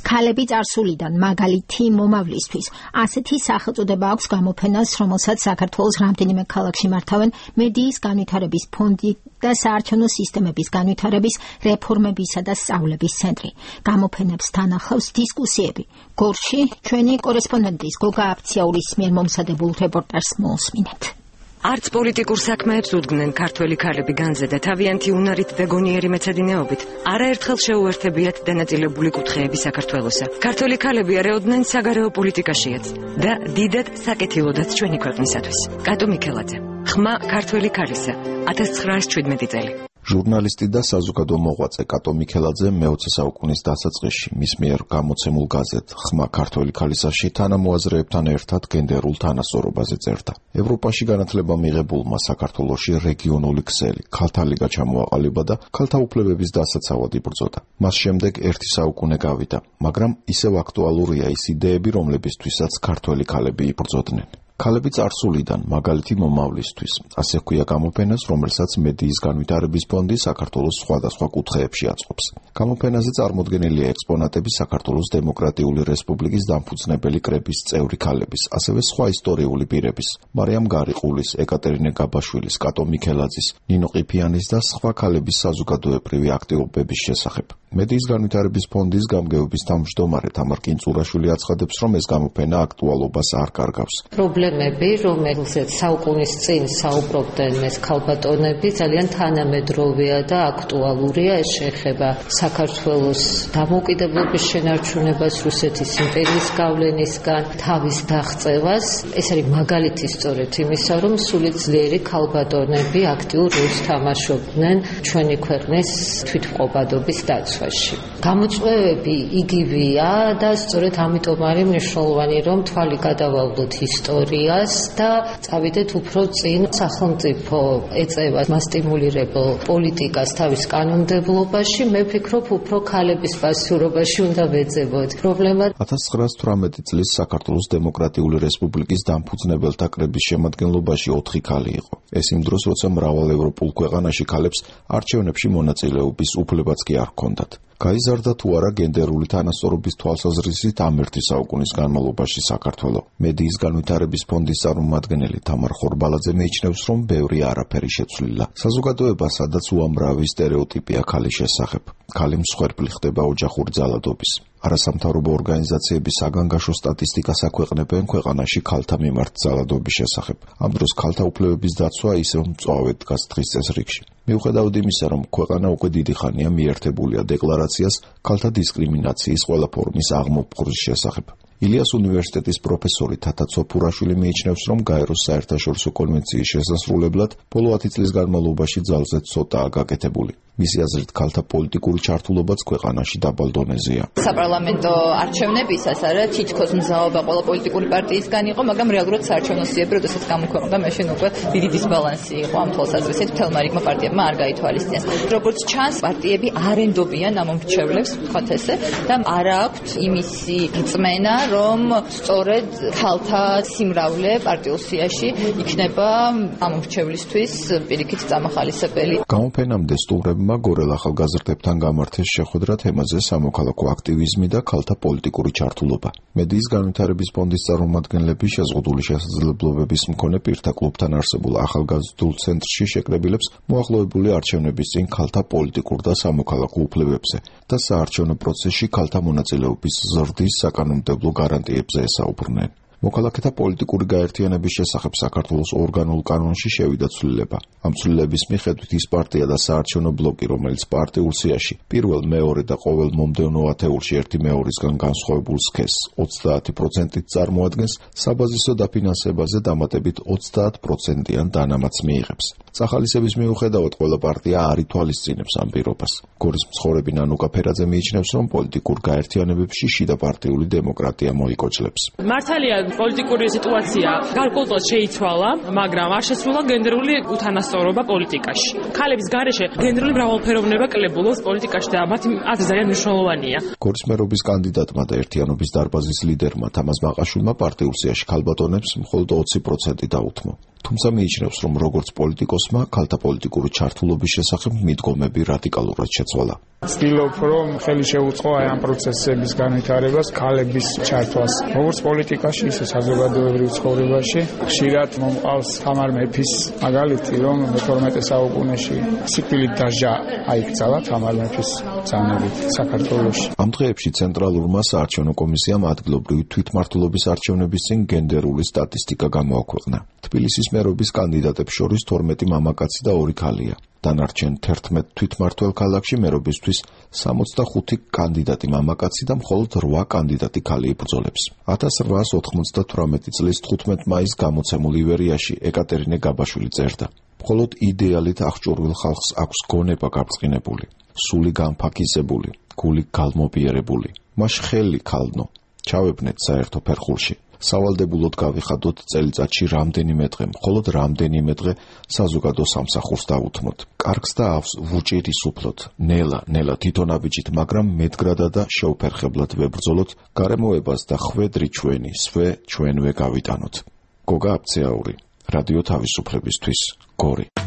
ქალები წარსულიდან მაგალითი მომავლისთვის. ასეთი სახელწოდება აქვს გამოფენას, რომელსაც საქართველოს რამდენიმე ქალაქში მართავენ მედიის განვითარების ფონდი და საარჩევნო სისტემების განვითარების რეფორმებისა და სწავლების ცენტრი. გამოფენებს თან ახლავს დისკუსიები. გორში ჩვენი კორესპონდენტის გოგა აფციაურის მიერ მომზადებულ რეპორტაჟს მოусმინეთ. არც პოლიტიკურ საქმეებს უდგნენ ქართველი ქალები განზე და თავიანთი უნარით და გონიერი მეცადინეობით არაერთხელ შეუერთებიათ დანაწილებული კუთხეები საქართველოსა. ქართველი ქალები არეოდნენ საგარეო პოლიტიკაშიაც და დიდად საკეთილოდაც ჩვენი ქვეყნისათვის. კატო მიქელაძე, ხმა ქართველი ქალისა, 1917 წელი. ჟურნალისტი და საზოგადო მოღვაწე კატო მიქელაძე მე-20 საუკუნის დასაწყისში მის მიერ გამოცემულ გაზეთ ხმა ქართველი ქალისაში თანამოაზრეებთან ერთად გენდერულ თანასწორობაზე წერდა. ევროპაში განათლება მიღებულმა საქართველოში რეგიონული ქსელი ქალთა ლიგა ჩამოაყალიბა და ქალთა უფლებების დასაცავად იბრძოდა. მას შემდეგ 1 საუკუნე გავიდა, მაგრამ ისევ აქტუალურია ის იდეები, რომლებისთვისაც ქართველი ქალები იბრძოდნენ. ქალები წარსულიდან მაგალითი მომავლისთვის. ასე ჰქვია გამოფენას, რომელსაც მედიის განვითარების ფონდი საქართველოს სხვადასხვა კუთხეებში აწყობს. გამოფენაზე წარმოდგენილია ექსპონატები საქართველოს დემოკრატიული რესპუბლიკის დამფუძნებელი კრების წევრი ქალების, ასევე სხვა ისტორიული პირების, მარიამ გარიყულის, ეკატერინე გაბაშვილის, კატო მიქელაძის, ნინო ყიფიანის და სხვა ქალების საზოგადოებრივი აქტივობების შესახებ. მედიის განვითარების ფონდის გამგეობის თავმჯდომარე თამარ კინწურაშვილი აცხადებს, რომ ეს გამოფენა აქტუალობას არ კარგავს. პრობლემები, რომელზეც საუკუნის წინ საუბრობდნენ ეს ქალბატონები, ძალიან თანამედროვეა და აქტუალურია. ეს შეეხება საქართველოს დამოუკიდებლობის შენარჩუნებას, რუსეთის იმპერიის გავლენისგან, თავის დაღწევას. ეს არის მაგალითი სწორედ იმისა, რომ სულით ძლიერი ქალბატონები აქტიურ როლს თამაშობდნენ ჩვენი ქვეყნის თვითმყოფადობის დაცვაში. გამოწვევები იგივეა და სწორედ ამიტომ არის მნიშვნელოვანი, რომ თვალი გადავალოთ ისტორიას და წავიდეთ უფრო წინ. სახელმწიფო ეწევა მასტიმულირებელ პოლიტიკას თავის კანონმდებლობაში. მე ვფიქრობ, უფრო ქალების პასუხობაში უნდა ვეძებოთ. პრობლემა 1918 წლის საქართველოს დემოკრატიული რესპუბლიკის დამფუძნებელთა კრების შემადგენლობაში 4 ქალი იყო. ეს იმ დროს, როცა მრავალ ევროპულ ქვეყანაში ქალებს არჩევნებში მონაწილეობის უფლებაც კი არ ჰქონდათ. გაიზარდა თუ არა გენდერული თანასწორობის თვალსაზრისით ამ 1 საუკუნის განმავლობაში საქართველო. მედიის განვითარების ფონდის წარმომადგენელი თამარ ხორბალაძე მიიჩნევს, რომ ბევრი არაფერი შეცვლილა. საზოგადოება, სადაც უამრავი სტერეოტიპია ქალის შესახებ. ქალი მსხვერპლი ხდება ოჯახური ძალადობის. არასამთავრობო ორგანიზაციები საგანგაშო სტატისტიკას აქვეყნებენ ქვეყანაში ქალთა მიმართ ძალადობის შესახებ. ამ დროს ქალთა უფლებების დაცვა ისევ მწვავედ დგას დღის წესრიგში. მიუხედავად იმისა, რომ ქვეყანა უკვე დიდი ხანია მიერთებულია დეკლარაციას ქალთა დისკრიმინაციის ყველა ფორმის აღმოფხურის შესახებ. ილიას უნივერსიტეტის პროფესორი თათა ცოფურაშვილი მიიჩნევს, რომ გაეროს საერთაშორისო კონვენციის შესასრულებლად ბოლო 10 წლის განმავლობაში ძალზედ ცოტაა გაკეთებული. მისი აზრით, ქალთა პოლიტიკური ჩართულობაც ქვეყანაში დაბალ დონეზეა. საპარლამენტო არჩევნებისას არა თითქოს მზაობა ყველა პოლიტიკური პარტიისგან იყო, მაგრამ რეალურად საარჩევნოციები, როდესაც გამოქვეყნდა, მაშინ უკვე დიდი დისბალანსი იყო ამ თვალსაზრისით, მთელმა რიგმა პარტიებმა არ გაითვალისწინეს. როგორც ჩანს, პარტიები არ ენდობიან ამ მომრჩევლებს, ვთქვათ ესე, და არ აქვთ იმისი რწმენა, რომ სწორედ ქალთა სიმრავლე პარტიულ სიაში იქნება ამ მომრჩევლისთვის პირიქით წამახალისებელი. გამოფენამდე სტუმრებმა გორელ ახალგაზრდებთან გამართეს შეხვედრა თემაზე სამოქალაქო აქტივიზმი და ქალთა პოლიტიკური ჩართულობა. მედიის განვითარების ფონდის წარმომადგენლები შეზღუდული შესაძლებლობების მქონე პირთა კლუბთან არსებულ ახალგაზრდულ ცენტრში შეკრებილებს მოახლოებული არჩევნების წინ ქალთა პოლიტიკურ და სამოქალაქო უფლებებზე და საარჩევნო პროცესში ქალთა მონაწილეობის ზრდის საკანონმდებლო გარანტიებზე ესაუბრნენ. მოქალაქეთა პოლიტიკური გაერთიანების შესახებ საქართველოს ორგანულ კანონში შევიდა ცვლილება. ამ ცვლილების მიხედვით ის პარტია და საარჩევნო ბლოკი, რომელიც პარტიულ სიაში პირველ, მეორე და ყოველ მომდევნო ათეულში ერთი მეორისგან განსხვავებულ სქესს 30%-ით წარმოადგენს, საბაზისო დაფინანსებაზე დამატებით 30%-იან დანამატს მიიღებს. სახალისების მიუხედავად ყველა პარტია არ ითვალისწინებს ამ პირობას. გორის მცხოვრები ნანუკა ფერაძე მიიჩნევს, რომ პოლიტიკურ გაერთიანებებში შიდა პარტიული დემოკრატია მოიკოჭლებს. მართალია პოლიტიკური სიტუაცია გარკვეულწილად შეიცვალა, მაგრამ არ შესრულა გენდერული უთანასწორობა პოლიტიკაში. ქალების გარეშე გენდერული მრავალფეროვნება კლებულობს პოლიტიკაში და მათი აზრი ძალიან მნიშვნელოვანია. გორის მერობის კანდიდატმა და ერთიანობის დარბაზის ლიდერმა თამაზ მაყაშვილმა პარტიულ სიაში ქალბატონებს მხოლოდ 20% დაუთმო. თუმცა მიიჩნევს, რომ როგორც პოლიტიკოსმა ქალთა პოლიტიკური ჩართულობის შესახებ მიდგომები რადიკალურად შეცვალა. ვცდილობ, რომ ხელი შეუწყო აი ამ პროცესების განვითარებას, ქალების ჩართვას, როგორც პოლიტიკაში, ისე საზოგადოებრივ ცხოვრებაში. ხშირად მომყავს თამარ მეფის მაგალითი, რომ 12 საუკუნეში სიკვდილით დასჯა აიკრძალა თამარ მეფის ბრძანებით საქართველოში. ამ დღეებში ცენტრალურმა საარჩევნო კომისიამ ადგილობრივი თვითმმართველობის არჩევნების წინ გენდერული სტატისტიკა გამოაქვეყნა. თბილისის მერობის კანდიდატებს შორის 12 მამაკაცი და 2 ქალია. დანარჩენ 11 თვითმმართველ ქალაქში მერობისთვის 65 კანდიდატი მამაკაცი და მხოლოდ 8 კანდიდატი ქალი იბრძოლებს. 1898 წლის 15 მაისს გამოცემულ ივერიაში ეკატერინე გაბაშვილი წერდა: მხოლოდ იდეალით აღჭურვილ ხალხს აქვს გონება გაბრწყინებული, სული განფაქიზებული, გული გალმობიერებული. მას ხელი ქალნო, ჩავებნეთ საერთო ფერხულში. სავალდებულოდ გავიხადოთ წელიწადში რამდენიმე დღე, მხოლოდ რამდენიმე დღე საზოგადო სამსახურს დავუთმოთ. კარგს დაავს ვუჭირის უფლოთ, ნელა თვითონაბიჯით, მაგრამ მედგრადა და შეუფერხებლად ვებრძოლოთ გარემოებას და ხვედრი ჩვენი, ჩვენვე გავიტანოთ. გოგა აბცეაური, რადიო თავისუფლებისთვის, გორი.